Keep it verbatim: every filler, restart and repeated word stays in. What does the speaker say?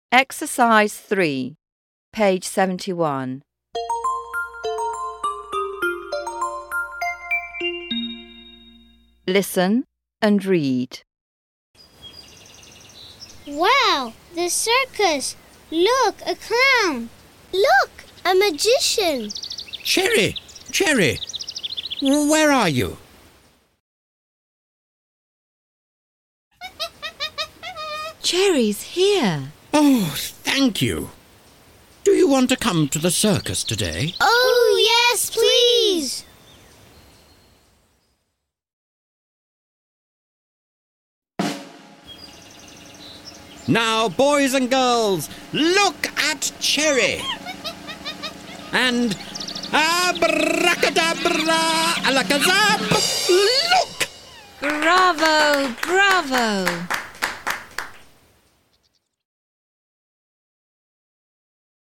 Exercise three, page seventy-one. Listen and read. Wow, the circus! Look, a clown! Look, a magician! Cherry! Cherry! Where are you? Cherry's here. Oh, thank you. Do you want to come to the circus today? Oh, yes, please! Now, boys and girls, look at Cherry. And abracadabra, alakazam, look! Bravo, bravo!